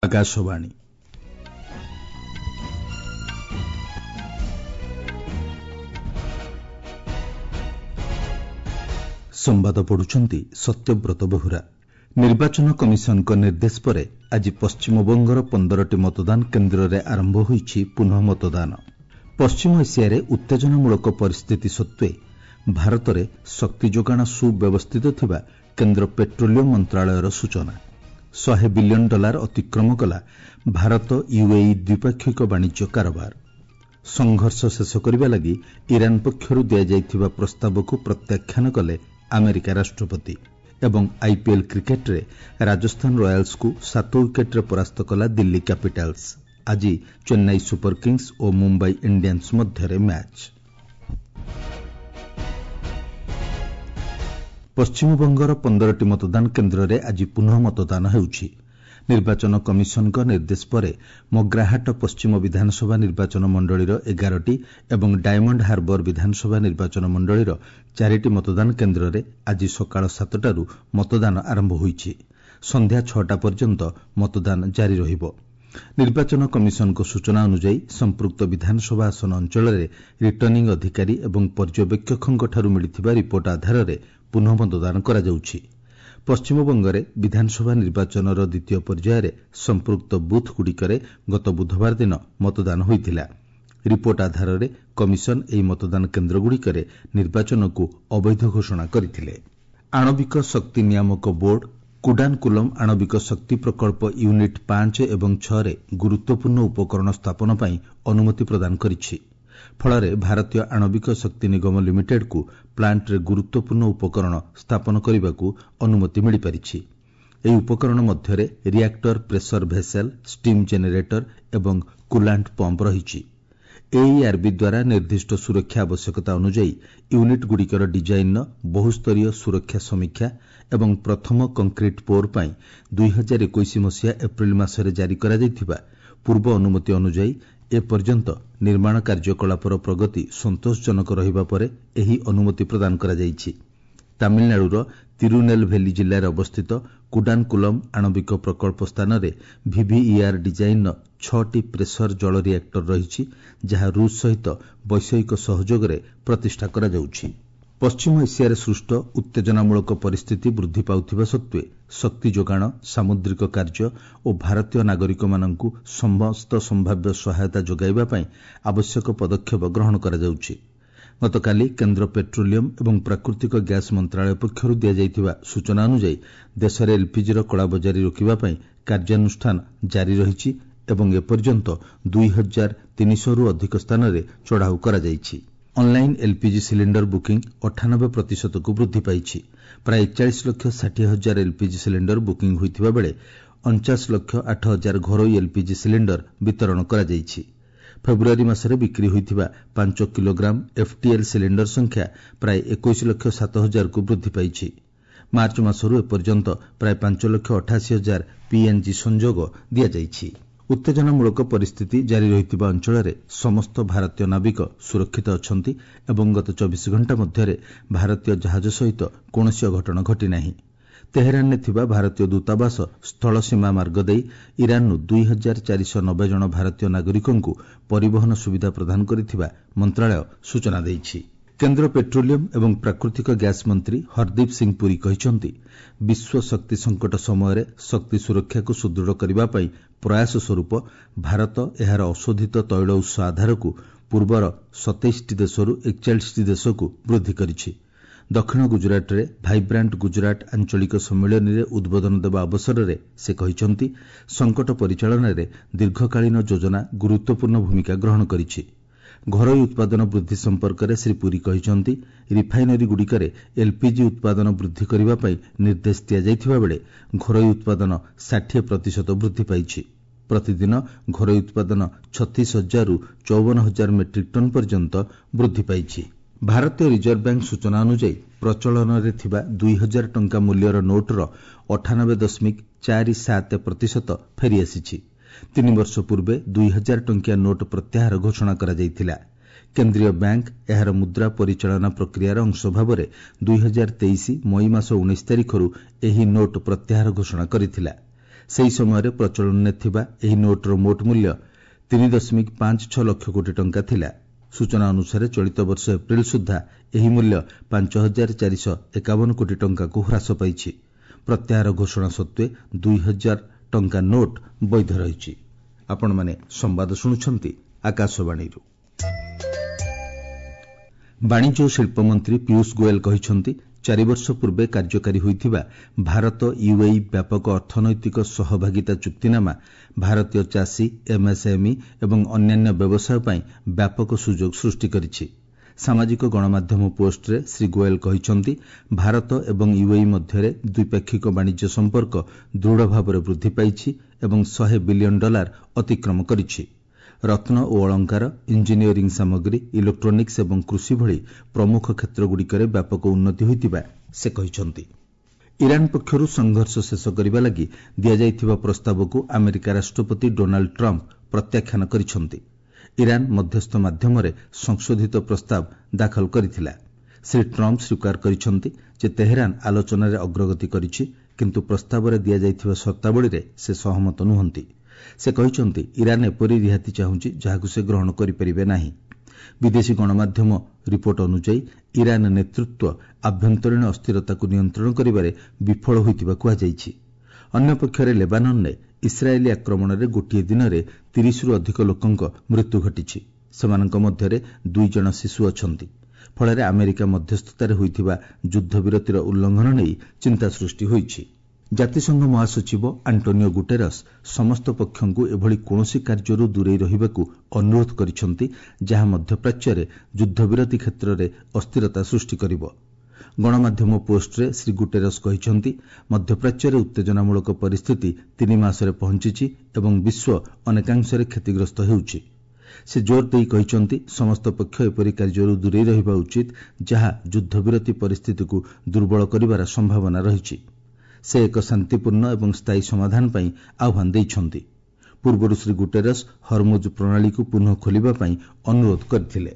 ଆକାଶବାଣୀ। ସମ୍ବାଦ ପଢୁଛନ୍ତି ସତ୍ୟବ୍ରତ ବେହୁରା। ନିର୍ବାଚନ କମିଶନଙ୍କ ନିର୍ଦ୍ଦେଶ ପରେ ଆଜି ପଶ୍ଚିମବଙ୍ଗର 15ଟି ମତଦାନ କେନ୍ଦ୍ରରେ ଆରମ୍ଭ ହୋଇଛି ପୁନଃ ମତଦାନ। ପଶ୍ଚିମ ଏସିଆରେ ଉତ୍ତେଜନାମୂଳକ ପରିସ୍ଥିତି ସତ୍ତ୍ୱେ ଭାରତରେ ଶକ୍ତି ଯୋଗାଣ ସୁବ୍ୟବସ୍ଥିତ ଥିବା କେନ୍ଦ୍ର ପେଟ୍ରୋଲିୟମ ମନ୍ତ୍ରଣାଳୟର ସୂଚନା। $100 ବିଲିୟନ ଅତିକ୍ରମ କଲା ଭାରତ ୟୁଏଇ ଦ୍ୱିପାକ୍ଷିକ ବାଣିଜ୍ୟ କାରବାର। ସଂଘର୍ଷ ଶେଷ କରିବା ଲାଗି ଇରାନ ପକ୍ଷରୁ ଦିଆଯାଇଥିବା ପ୍ରସ୍ତାବକୁ ପ୍ରତ୍ୟାଖ୍ୟାନ କଲେ ଆମେରିକା ରାଷ୍ଟ୍ରପତି। ଏବଂ ଆଇପିଏଲ୍ କ୍ରିକେଟରେ ରାଜସ୍ଥାନ ରୟାଲ୍ସକୁ 7 ୱିକେଟରେ ପରାସ୍ତ କଲା ଦିଲ୍ଲୀ କ୍ୟାପିଟାଲ୍ସ। ଆଜି ଚେନ୍ନାଇ ସୁପର କିଙ୍ଗସ୍ ଓ ମୁମ୍ବାଇ ଇଣ୍ଡିଆନ୍ସ ମଧ୍ୟରେ ମ୍ୟାଚ୍। ପଶ୍ଚିମବଙ୍ଗର 15ଟି ମତଦାନ କେନ୍ଦ୍ରରେ ଆଜି ପୁନଃ ମତଦାନ ହେଉଛି। ନିର୍ବାଚନ କମିଶନଙ୍କ ନିର୍ଦ୍ଦେଶ ପରେ ମଗ୍ରାହାଟ ପଶ୍ଚିମ ବିଧାନସଭା ନିର୍ବାଚନ ମଣ୍ଡଳୀର 11ଟି ଏବଂ ଡାୟମଣ୍ଡ ହାର୍ବର ବିଧାନସଭା ନିର୍ବାଚନ ମଣ୍ଡଳୀର 4ଟି ମତଦାନ କେନ୍ଦ୍ରରେ ଆଜି ସକାଳ 7ଟାରୁ ମତଦାନ ଆରମ୍ଭ ହୋଇଛି। ସନ୍ଧ୍ୟା 6ଟା ପର୍ଯ୍ୟନ୍ତ ମତଦାନ ଜାରି ରହିବ। ନିର୍ବାଚନ କମିଶନଙ୍କ ସୂଚନା ଅନୁଯାୟୀ ସମ୍ପୃକ୍ତ ବିଧାନସଭା ଆସନ ଅଞ୍ଚଳରେ ରିଟର୍ଣ୍ଣିଂ ଅଧିକାରୀ ଏବଂ ପର୍ଯ୍ୟବେକ୍ଷକଙ୍କଠାରୁ ମିଳିଥିବା ରିପୋର୍ଟ ଆଧାରରେ ପୁନଃ ମତଦାନ କରାଯାଉଛି। ପଶ୍ଚିମବଙ୍ଗରେ ବିଧାନସଭା ନିର୍ବାଚନର ଦ୍ୱିତୀୟ ପର୍ଯ୍ୟାୟରେ ସମ୍ପୃକ୍ତ ବୁଥ୍ଗୁଡ଼ିକରେ ଗତ ବୁଧବାର ଦିନ ମତଦାନ ହୋଇଥିଲା। ରିପୋର୍ଟ ଆଧାରରେ କମିଶନ ଏହି ମତଦାନ କେନ୍ଦ୍ରଗୁଡ଼ିକରେ ନିର୍ବାଚନକୁ ଅବୈଧ ଘୋଷଣା କରିଥିଲେ। ଆଣବିକ ଶକ୍ତି ନିୟାମକ ବୋର୍ଡ କୁଡାନକୁଲମ ଆଣବିକ ଶକ୍ତି ପ୍ରକଳ୍ପ ୟୁନିଟ୍ 5 ଏବଂ 6ରେ ଗୁରୁତ୍ୱପୂର୍ଣ୍ଣ ଉପକରଣ ସ୍ଥାପନ ପାଇଁ ଅନୁମତି ପ୍ରଦାନ କରିଛି। ଫଳରେ ଭାରତୀୟ ଆଣବିକ ଶକ୍ତି ନିଗମ ଲିମିଟେଡ୍କୁ ପ୍ଲାଣ୍ଟରେ ଗୁରୁତ୍ୱପୂର୍ଣ୍ଣ ଉପକରଣ ସ୍ଥାପନ କରିବାକୁ ଅନୁମତି ମିଳିପାରିଛି। ଏହି ଉପକରଣ ମଧ୍ୟରେ reactor pressure vessel, steam generator ଏବଂ କୁଲାଣ୍ଟ ପମ୍ପ ରହିଛି। ଏଇଆର୍ବି ଦ୍ୱାରା ନିର୍ଦ୍ଦିଷ୍ଟ ସୁରକ୍ଷା ଆବଶ୍ୟକତା ଅନୁଯାୟୀ ୟୁନିଟ୍ଗୁଡ଼ିକର ଡିଜାଇନ୍ର ବହୁସ୍ତରୀୟ ସୁରକ୍ଷା ସମୀକ୍ଷା ଏବଂ ପ୍ରଥମ କଂକ୍ରିଟ୍ ପୋର୍ ପାଇଁ 2021 ମସିହା ଏପ୍ରିଲ ମାସରେ ଜାରି କରାଯାଇଥିବା ପୂର୍ବ ଅନୁମତି ଅନୁଯାୟୀ ଏପର୍ଯ୍ୟନ୍ତ ନିର୍ମାଣ କାର୍ଯ୍ୟକଳାପର ପ୍ରଗତି ସନ୍ତୋଷଜନକ ରହିବା ପରେ ଏହି ଅନୁମତି ପ୍ରଦାନ କରାଯାଇଛି। ତାମିଲନାଡୁର ତିରୁନେଲଭେଲି ଜିଲ୍ଲାରେ ଅବସ୍ଥିତ କୁଡାନକୁଲମ ଆଣବିକ ପ୍ରକଳ୍ପ ସ୍ଥାନରେ ଭିଭିଇଆର୍ ଡିଜାଇନ୍ର 6ଟି ପ୍ରେସର ଜଳ ରିଆକ୍ଟର ରହିଛି, ଯାହା ରୁଷ ସହିତ ବୈଷୟିକ ସହଯୋଗରେ ପ୍ରତିଷ୍ଠା କରାଯାଉଛି। ପଶ୍ଚିମ ଏସିଆରେ ସୃଷ୍ଟ ଉତ୍ତେଜନାମୂଳକ ପରିସ୍ଥିତି ବୃଦ୍ଧି ପାଉଥିବା ସତ୍ତ୍ୱେ ଶକ୍ତି ଯୋଗାଣ, ସାମୁଦ୍ରିକ କାର୍ଯ୍ୟ ଓ ଭାରତୀୟ ନାଗରିକମାନଙ୍କୁ ସମସ୍ତ ସମ୍ଭାବ୍ୟ ସହାୟତା ଯୋଗାଇବା ପାଇଁ ଆବଶ୍ୟକ ପଦକ୍ଷେପ ଗ୍ରହଣ କରାଯାଉଛି। ଗତକାଲି କେନ୍ଦ୍ର ପେଟ୍ରୋଲିୟମ ଏବଂ ପ୍ରାକୃତିକ ଗ୍ୟାସ୍ ମନ୍ତ୍ରଣାଳୟ ପକ୍ଷରୁ ଦିଆଯାଇଥିବା ସୂଚନା ଅନୁଯାୟୀ ଦେଶରେ ଏଲ୍ପିଜିର କଳାବଜାରୀ ରୋକିବା ପାଇଁ କାର୍ଯ୍ୟାନୁଷ୍ଠାନ ଜାରି ରହିଛି ଏବଂ ଏପର୍ଯ୍ୟନ୍ତ 2300ରୁ ଅଧିକ ସ୍ଥାନରେ ଚଢ଼ାଉ କରାଯାଇଛି। ଅନ୍ଲାଇନ୍ ଏଲ୍ପିଜି ସିଲିଣ୍ଡର ବୁକିଂ 98%କୁ ବୃଦ୍ଧି ପାଇଛି। ପ୍ରାୟ 41,60,000 ଏଲ୍ପିଜି ସିଲିଣ୍ଡର ବୁକିଂ ହୋଇଥିବା ବେଳେ 49,08,000 ଘରୋଇ ଏଲ୍ପିଜି ସିଲିଣ୍ଡର ବିତରଣ କରାଯାଇଛି। ଫେବୃଆରୀ ମାସରେ ବିକ୍ରି ହୋଇଥିବା 5 କିଲୋଗ୍ରାମ ଏଫ୍ଟିଏଲ୍ ସିଲିଣ୍ଡର ସଂଖ୍ୟା ପ୍ରାୟ 21,07,000କୁ ବୃଦ୍ଧି ପାଇଛି। ମାର୍ଚ୍ଚ ମାସରୁ ଏପର୍ଯ୍ୟନ୍ତ ପ୍ରାୟ 5,88,000 ପିଏନ୍ଜି ସଂଯୋଗ ଦିଆଯାଇଛି। ଉତ୍ତେଜନାମୂଳକ ପରିସ୍ଥିତି ଜାରି ରହିଥିବା ଅଞ୍ଚଳରେ ସମସ୍ତ ଭାରତୀୟ ନାବିକ ସୁରକ୍ଷିତ ଅଛନ୍ତି ଏବଂ ଗତ 24 ଘଣ୍ଟା ମଧ୍ୟରେ ଭାରତୀୟ ଜାହାଜ ସହିତ କୌଣସି ଅଘଟଣ ଘଟିନାହିଁ। ତେହେରାନରେ ଥିବା ଭାରତୀୟ ଦୂତାବାସ ସ୍ଥଳ ସୀମା ମାର୍ଗ ଦେଇ ଇରାନରୁ 2,490 ଜଣ ଭାରତୀୟ ନାଗରିକଙ୍କୁ ପରିବହନ ସୁବିଧା ପ୍ରଦାନ କରିଥିବା ମନ୍ତ୍ରଣାଳୟ ସୂଚନା ଦେଇଛି। କେନ୍ଦ୍ର ପେଟ୍ରୋଲିୟମ ଏବଂ ପ୍ରାକୃତିକ ଗ୍ୟାସ୍ ମନ୍ତ୍ରୀ ହରଦୀପ ସିଂ ପୁରୀ କହିଛନ୍ତି, ବିଶ୍ୱ ଶକ୍ତି ସଙ୍କଟ ସମୟରେ ଶକ୍ତି ସୁରକ୍ଷାକୁ ସୁଦୃଢ଼ କରିବା ପାଇଁ ପ୍ରୟାସ ସ୍ୱରୂପ ଭାରତ ଏହାର ଅଶୋଧିତ ତୈଳ ଉତ୍ସ ଆଧାରକୁ ପୂର୍ବର 27ଟି ଦେଶରୁ 41ଟି ଦେଶକୁ ବୃଦ୍ଧି କରିଛି। ଦକ୍ଷିଣ ଗୁଜରାଟରେ ଭାଇବ୍ରାଣ୍ଟ ଗୁଜରାଟ ଆଞ୍ଚଳିକ ସମ୍ମିଳନୀରେ ଉଦ୍ବୋଧନ ଦେବା ଅବସରରେ ସେ କହିଛନ୍ତି, ସଙ୍କଟ ପରିଚାଳନାରେ ଦୀର୍ଘକାଳୀନ ଯୋଜନା ଗୁରୁତ୍ୱପୂର୍ଣ୍ଣ ଭୂମିକା ଗ୍ରହଣ କରିଛି। ଘରୋଇ ଉତ୍ପାଦନ ବୃଦ୍ଧି ସମ୍ପର୍କରେ ଶ୍ରୀ ପୁରୀ କହିଛନ୍ତି, ରିଫାଇନେରୀଗୁଡ଼ିକରେ ଏଲ୍ପିଜି ଉତ୍ପାଦନ ବୃଦ୍ଧି କରିବା ପାଇଁ ନିର୍ଦ୍ଦେଶ ଦିଆଯାଇଥିବା ବେଳେ ଘରୋଇ ଉତ୍ପାଦନ 60% ବୃଦ୍ଧି ପାଇଛି। ପ୍ରତିଦିନ ଘରୋଇ ଉତ୍ପାଦନ 36,000ରୁ 54,000 ମେଟ୍ରିକ୍ ଟନ୍ ପର୍ଯ୍ୟନ୍ତ ବୃଦ୍ଧି ପାଇଛି। ଭାରତୀୟ ରିଜର୍ଭ ବ୍ୟାଙ୍କ ସୂଚନା ଅନୁଯାୟୀ ପ୍ରଚଳନରେ ଥିବା 2,000 ଟଙ୍କା ମୂଲ୍ୟର ନୋଟ୍ର 98.47% ଫେରିଆସିଛି। 3 ବର୍ଷ ପୂର୍ବେ 2,000 ଟଙ୍କିଆ ନୋଟ୍ ପ୍ରତ୍ୟାହାର ଘୋଷଣା କରାଯାଇଥିଲା। କେନ୍ଦ୍ରୀୟ ବ୍ୟାଙ୍କ ଏହାର ମୁଦ୍ରା ପରିଚାଳନା ପ୍ରକ୍ରିୟାର ଅଂଶ ଭାବରେ 2023 ମଇ ମାସ 19 ତାରିଖରୁ ଏହି ନୋଟ୍ ପ୍ରତ୍ୟାହାର ଘୋଷଣା କରିଥିଲା। ସେହି ସମୟରେ ପ୍ରଚଳନରେ ଥିବା ଏହି ନୋଟ୍ର ମୋଟ ମୂଲ୍ୟ 3.56 ଲକ୍ଷ କୋଟି ଟଙ୍କା ଥିଲା। ସୂଚନା ଅନୁସାରେ ଚଳିତ ବର୍ଷ ଏପ୍ରିଲ ସୁଦ୍ଧା ଏହି ମୂଲ୍ୟ 5,451 କୋଟି ଟଙ୍କାକୁ ହ୍ରାସ ପାଇଛି। ପ୍ରତ୍ୟାହାର ଘୋଷଣା ସତ୍ତ୍ୱେ 2,000 ଟଙ୍କା ନୋଟ୍ ବୈଧ ରହିଛି। ଆପଣମାନେ ସମ୍ବାଦ ଶୁଣୁଛନ୍ତି ଆକାଶବାଣୀରୁ। ବାଣିଜ୍ୟ ଓ ଶିଳ୍ପ ମନ୍ତ୍ରୀ ପୀୟୂଷ ଗୋୟଲ କହିଛନ୍ତି 4 ବର୍ଷ ପୂର୍ବେ କାର୍ଯ୍ୟକାରୀ ହୋଇଥିବା ଭାରତ ୟୁଏଇ ବ୍ୟାପକ ଅର୍ଥନୈତିକ ସହଭାଗିତା ଚୁକ୍ତିନାମା ଭାରତୀୟ ଚାଷୀ, ଏମ୍ଏସ୍ଏମ୍ଇ ଏବଂ ଅନ୍ୟାନ୍ୟ ବ୍ୟବସାୟ ପାଇଁ ବ୍ୟାପକ ସୁଯୋଗ ସୃଷ୍ଟି କରିଛି। ସାମାଜିକ ଗଣମାଧ୍ୟମ ପୋଷ୍ଟରେ ଶ୍ରୀ ଗୋୟଲ କହିଛନ୍ତି ଭାରତ ଏବଂ ୟୁଏଇ ମଧ୍ୟରେ ଦ୍ୱିପାକ୍ଷିକ ବାଣିଜ୍ୟ ସମ୍ପର୍କ ଦୃଢ଼ ଭାବରେ ବୃଦ୍ଧି ପାଇଛି ଏବଂ $100 ବିଲିୟନ ଅତିକ୍ରମ କରିଛି। ରତ୍ନ ଓ ଅଳଙ୍କାର, ଇଞ୍ଜିନିୟରିଂ ସାମଗ୍ରୀ, ଇଲେକ୍ଟ୍ରୋନିକ୍ସ ଏବଂ କୃଷି ଭଳି ପ୍ରମୁଖ କ୍ଷେତ୍ରଗୁଡ଼ିକରେ ବ୍ୟାପକ ଉନ୍ନତି ହୋଇଥିବା ସେ କହିଛନ୍ତି। ଇରାନ ପକ୍ଷରୁ ସଂଘର୍ଷ ଶେଷ କରିବା ଲାଗି ଦିଆଯାଇଥିବା ପ୍ରସ୍ତାବକୁ ଆମେରିକା ରାଷ୍ଟ୍ରପତି ଡୋନାଲ୍ଡ ଟ୍ରମ୍ପ ପ୍ରତ୍ୟାଖ୍ୟାନ କରିଛନ୍ତି। ଇରାନ ମଧ୍ୟସ୍ଥ ମାଧ୍ୟମରେ ସଂଶୋଧିତ ପ୍ରସ୍ତାବ ଦାଖଲ କରିଥିଲା। ଶ୍ରୀ ଟ୍ରମ୍ପ ସ୍ୱୀକାର କରିଛନ୍ତି ଯେ ତେହେରାନ ଆଲୋଚନାରେ ଅଗ୍ରଗତି କରିଛି, କିନ୍ତୁ ପ୍ରସ୍ତାବରେ ଦିଆଯାଇଥିବା ସର୍ତ୍ତାବଳୀରେ ସେ ସହମତ ନୁହନ୍ତି। ସେ କହିଛନ୍ତି ଇରାନ ଏପରି ରିହାତି ଚାହୁଁଛି ଯାହାକୁ ସେ ଗ୍ରହଣ କରିପାରିବେ ନାହିଁ। ବିଦେଶୀ ଗଣମାଧ୍ୟମ ରିପୋର୍ଟ ଅନୁଯାୟୀ ଇରାନ ନେତୃତ୍ୱ ଆଭ୍ୟନ୍ତରୀଣ ଅସ୍ଥିରତାକୁ ନିୟନ୍ତ୍ରଣ କରିବାରେ ବିଫଳ ହୋଇଥିବା କୁହାଯାଇଛି। ଅନ୍ୟପକ୍ଷରେ ଲେବାନନରେ ଇସ୍ରାଏଲି ଆକ୍ରମଣରେ ଗୋଟିଏ ଦିନରେ 30ରୁ ଅଧିକ ଲୋକଙ୍କ ମୃତ୍ୟୁ ଘଟିଛି। ସେମାନଙ୍କ ମଧ୍ୟରେ 2 ଜଣ ଶିଶୁ ଅଛନ୍ତି। ଫଳରେ ଆମେରିକା ମଧ୍ୟସ୍ଥତାରେ ହୋଇଥିବା ଯୁଦ୍ଧବିରତିର ଉଲ୍ଲଂଘନ ନେଇ ଚିନ୍ତା ସୃଷ୍ଟି ହୋଇଛି। ଜାତିସଂଘ ମହାସଚିବ ଆଣ୍ଟୋନିଓ ଗୁଟେରସ୍ ସମସ୍ତ ପକ୍ଷଙ୍କୁ ଏଭଳି କୌଣସି କାର୍ଯ୍ୟରୁ ଦୂରେଇ ରହିବାକୁ ଅନୁରୋଧ କରିଛନ୍ତି ଯାହା ମଧ୍ୟପ୍ରାଚ୍ୟରେ ଯୁଦ୍ଧବିରତି କ୍ଷେତ୍ରରେ ଅସ୍ଥିରତା ସୃଷ୍ଟି କରିବ। ଗଣମାଧ୍ୟମ ପୋଷ୍ଟରେ ଶ୍ରୀ ଗୁଟେରସ୍ କହିଛନ୍ତି ମଧ୍ୟପ୍ରାଚ୍ୟରେ ଉତ୍ତେଜନାମୂଳକ ପରିସ୍ଥିତି 3 ମାସରେ ପହଞ୍ଚିଛି ଏବଂ ବିଶ୍ୱ ଅନେକାଂଶରେ କ୍ଷତିଗ୍ରସ୍ତ ହେଉଛି। ସେ ଜୋର ଦେଇ କହିଛନ୍ତି ସମସ୍ତ ପକ୍ଷ ଏପରି କାର୍ଯ୍ୟରୁ ଦୂରେଇ ରହିବା ଉଚିତ ଯାହା ଯୁଦ୍ଧବିରତି ପରିସ୍ଥିତିକୁ ଦୁର୍ବଳ କରିବାର ସମ୍ଭାବନା ରହିଛି। ସେ ଏକ ଶାନ୍ତିପୂର୍ଣ୍ଣ ଏବଂ ସ୍ଥାୟୀ ସମାଧାନ ପାଇଁ ଆହ୍ୱାନ ଦେଇଛନ୍ତି। ପୂର୍ବରୁ ଶ୍ରୀ ଗୁଟେରସ୍ ହରମୁଜ୍ ପ୍ରଣାଳୀକୁ ପୁନଃ ଖୋଲିବା ପାଇଁ ଅନୁରୋଧ କରିଥିଲେ।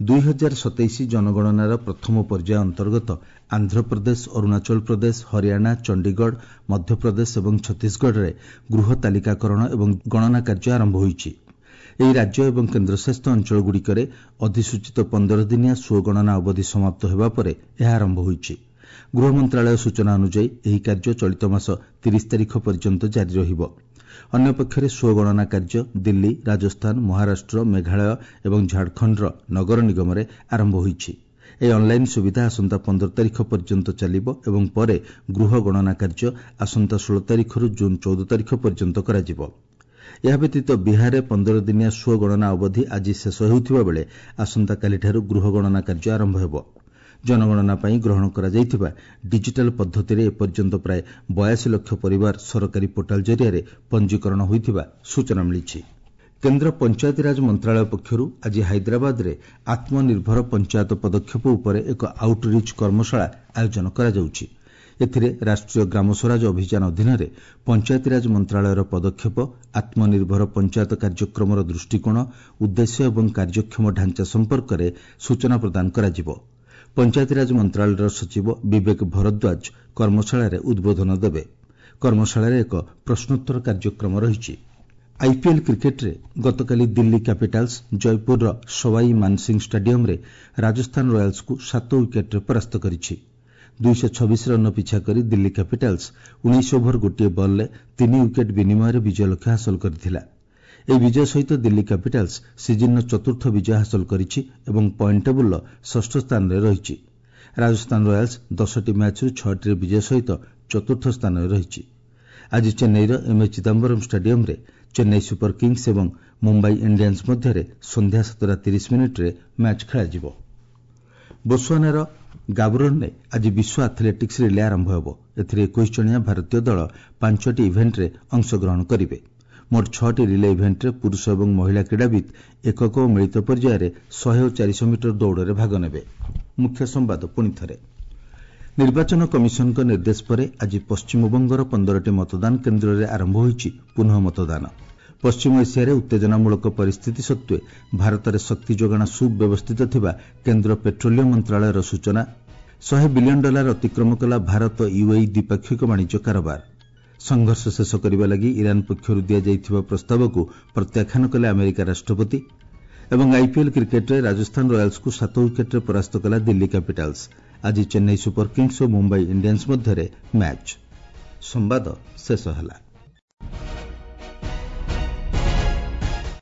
2027 ଜନଗଣନାର ପ୍ରଥମ ପର୍ଯ୍ୟାୟ ଅନ୍ତର୍ଗତ ଆନ୍ଧ୍ରପ୍ରଦେଶ, ଅରୁଣାଚଳ ପ୍ରଦେଶ, ହରିୟାଣା, ଚଣ୍ଡିଗଡ଼, ମଧ୍ୟପ୍ରଦେଶ ଏବଂ ଛତିଶଗଡ଼ରେ ଗୃହ ତାଲିକାକରଣ ଏବଂ ଗଣନା କାର୍ଯ୍ୟ ଆରମ୍ଭ ହୋଇଛି। ଏହି ରାଜ୍ୟ ଏବଂ କେନ୍ଦ୍ରଶାସିତ ଅଞ୍ଚଳଗୁଡ଼ିକରେ ଅଧିସୂଚିତ 15 ଦିନିଆ ସ୍ୱଗଣନା ଅବଧି ସମାପ୍ତ ହେବା ପରେ ଏହା ଆରମ୍ଭ ହୋଇଛି। ଗୃହ ମନ୍ତ୍ରଣାଳୟ ସୂଚନା ଅନୁଯାୟୀ ଏହି କାର୍ଯ୍ୟ ଚଳିତ ମାସ 30 ତାରିଖ ପର୍ଯ୍ୟନ୍ତ ଜାରି ରହିବ। ଅନ୍ୟପକ୍ଷରେ ସ୍ୱଗଣନା କାର୍ଯ୍ୟ ଦିଲ୍ଲୀ, ରାଜସ୍ଥାନ, ମହାରାଷ୍ଟ୍ର, ମେଘାଳୟ ଏବଂ ଝାଡ଼ଖଣ୍ଡର ନଗର ନିଗମରେ ଆରମ୍ଭ ହୋଇଛି। ଏହି ଅନ୍ଲାଇନ୍ ସୁବିଧା ଆସନ୍ତା 15 ତାରିଖ ପର୍ଯ୍ୟନ୍ତ ଚାଲିବ ଏବଂ ପରେ ଗୃହ ଗଣନା କାର୍ଯ୍ୟ ଆସନ୍ତା 16 ତାରିଖରୁ ଜୁନ୍ 14 ତାରିଖ ପର୍ଯ୍ୟନ୍ତ କରାଯିବ। ଏହା ବ୍ୟତୀତ ବିହାରରେ 15 ଦିନିଆ ସ୍ୱଗଣନା ଅବଧି ଆଜି ଶେଷ ହେଉଥିବା ବେଳେ ଆସନ୍ତାକାଲିଠାରୁ ଗୃହ ଗଣନା କାର୍ଯ୍ୟ ଆରମ୍ଭ ହେବ। ଜନଗଣନା ପାଇଁ ଗ୍ରହଣ କରାଯାଇଥିବା ଡିଜିଟାଲ ପଦ୍ଧତିରେ ଏପର୍ଯ୍ୟନ୍ତ ପ୍ରାୟ 82 ଲକ୍ଷ ପରିବାର ସରକାରୀ ପୋର୍ଟାଲ ଜରିଆରେ ପଞ୍ଜୀକରଣ ହୋଇଥିବା ସୂଚନା ମିଳିଛି। କେନ୍ଦ୍ର ପଞ୍ଚାୟତିରାଜ ମନ୍ତ୍ରଣାଳୟ ପକ୍ଷରୁ ଆଜି ହାଇଦ୍ରାବାଦରେ ଆତ୍ମନିର୍ଭର ପଞ୍ଚାୟତ ପଦକ୍ଷେପ ଉପରେ ଏକ ଆଉଟରିଚ୍ କର୍ମଶାଳା ଆୟୋଜନ କରାଯାଉଛି। ଏଥିରେ ରାଷ୍ଟ୍ରୀୟ ଗ୍ରାମ ସ୍ୱରାଜ ଅଭିଯାନ ଅଧୀନରେ ପଞ୍ଚାୟତିରାଜ ମନ୍ତ୍ରଣାଳୟର ପଦକ୍ଷେପ, ଆତ୍ମନିର୍ଭର ପଞ୍ଚାୟତ କାର୍ଯ୍ୟକ୍ରମର ଦୃଷ୍ଟିକୋଣ, ଉଦ୍ଦେଶ୍ୟ ଏବଂ କାର୍ଯ୍ୟକ୍ଷମ ଢାଞ୍ଚା ସମ୍ପର୍କରେ ସୂଚନା ପ୍ରଦାନ କରାଯିବ। ପଞ୍ଚାୟତିରାଜ ମନ୍ତ୍ରଣାଳୟର ସଚିବ ବିବେକ ଭରଦ୍ୱାଜ କର୍ମଶାଳାରେ ଉଦ୍ବୋଧନ ଦେବେ। କର୍ମଶାଳାରେ ଏକ ପ୍ରଶ୍ନୋତ୍ତର କାର୍ଯ୍ୟକ୍ରମ ରହିଛି। ଆଇପିଏଲ୍ କ୍ରିକେଟରେ ଗତକାଲି ଦିଲ୍ଲୀ କ୍ୟାପିଟାଲ୍ସ ଜୟପୁରର ସୱାଇ ମାନସିଂ ଷ୍ଟାଡିୟମରେ ରାଜସ୍ଥାନ ରୟାଲ୍ସକୁ 7 ୱିକେଟ୍ରେ ପରାସ୍ତ କରିଛି। 226 ରନ୍ ପିଛା କରି ଦିଲ୍ଲୀ କ୍ୟାପିଟାଲ୍ସ 19 ଓଭର ଗୋଟିଏ ବଲ୍ରେ 3 ୱିକେଟ୍ ବିନିମୟରେ ବିଜୟ ଲକ୍ଷ୍ୟ ହାସଲ କରିଥିଲା। ଏହି ବିଜୟ ସହିତ ଦିଲ୍ଲୀ କ୍ୟାପିଟାଲ୍ସ ସିଜିନ୍ର 4ର୍ଥ ବିଜୟ ହାସଲ କରିଛି ଏବଂ ପଏଣ୍ଟ ଟେବୁଲ୍ର 6ଠ ସ୍ଥାନରେ ରହିଛି। ରାଜସ୍ଥାନ ରୟାଲ୍ସ 10ଟି ମ୍ୟାଚ୍ରୁ 6ଟିରେ ବିଜୟ ସହିତ 4ର୍ଥ ସ୍ଥାନରେ ରହିଛି। ଆଜି ଚେନ୍ନାଇର ଏମ୍ଏ ଚିଦାମ୍ବରମ୍ ଷ୍ଟାଡିୟମରେ ଚେନ୍ନାଇ ସୁପର କିଙ୍ଗସ୍ ଏବଂ ମୁମ୍ବାଇ ଇଣ୍ଡିଆନ୍ସ ମଧ୍ୟରେ ସନ୍ଧ୍ୟା 7:30ରେ ମ୍ୟାଚ୍ ଖେଳାଯିବ। ବୋତ୍ସୁଆନାର ଗାବୋରୋନ୍ରେ ଆଜି ବିଶ୍ୱ ଆଥ୍ଲେଟିକ୍ସ ରିଲେ ଆରମ୍ଭ ହେବ। ଏଥିରେ 21 ଜଣିଆ ଭାରତୀୟ ଦଳ 5ଟି ଇଭେଣ୍ଟରେ ଅଂଶଗ୍ରହଣ କରିବେ। ମୋଟ 6ଟି ରିଲେ ଇଭେଣ୍ଟରେ ପୁରୁଷ ଏବଂ ମହିଳା କ୍ରୀଡ଼ାବିତ୍ ଏକକ ଓ ମିଳିତ ପର୍ଯ୍ୟାୟରେ 100 ଓ 400 ମିଟର ଦୌଡ଼ରେ ଭାଗ ନେବେ। ମୁଖ୍ୟ ସମ୍ବାଦ ପୁଣିଥରେ। ନିର୍ବାଚନ କମିଶନଙ୍କ ନିର୍ଦ୍ଦେଶ ପରେ ଆଜି ପଶ୍ଚିମବଙ୍ଗର 15ଟି ମତଦାନ କେନ୍ଦ୍ରରେ ଆରମ୍ଭ ହୋଇଛି ପୁନଃ ମତଦାନ। ପଶ୍ଚିମ ଏସିଆରେ ଉତ୍ତେଜନାମୂଳକ ପରିସ୍ଥିତି ସତ୍ତ୍ୱେ ଭାରତରେ ଶକ୍ତି ଯୋଗାଣ ସୁବ୍ୟବସ୍ଥିତ ଥିବା କେନ୍ଦ୍ର ପେଟ୍ରୋଲିୟମ ମନ୍ତ୍ରଣାଳୟର ସୂଚନା। $100 ବିଲିୟନ ଅତିକ୍ରମ କଲା ଭାରତ ୟୁଏଇ ଦ୍ୱିପାକ୍ଷିକ ବାଣିଜ୍ୟ କାରବାର। ସଂଘର୍ଷ ଶେଷ କରିବା ଲାଗି ଇରାନ୍ ପକ୍ଷରୁ ଦିଆଯାଇଥିବା ପ୍ରସ୍ତାବକୁ ପ୍ରତ୍ୟାଖ୍ୟାନ କଲେ ଆମେରିକା ରାଷ୍ଟ୍ରପତି ଏବଂ ଆଇପିଏଲ୍ କ୍ରିକେଟ୍ରେ ରାଜସ୍ଥାନ ରୟାଲ୍ସକୁ 7 ୱିକେଟ୍ରେ ପରାସ୍ତ କଲା ଦିଲ୍ଲୀ କ୍ୟାପିଟାଲ୍ସ। ଆଜି ଚେନ୍ନାଇ ସୁପର କିଙ୍ଗ୍ସ ଓ ମୁମ୍ବାଇ ଇଣ୍ଡିଆନ୍ସ ମଧ୍ୟରେ ମ୍ୟାଚ୍।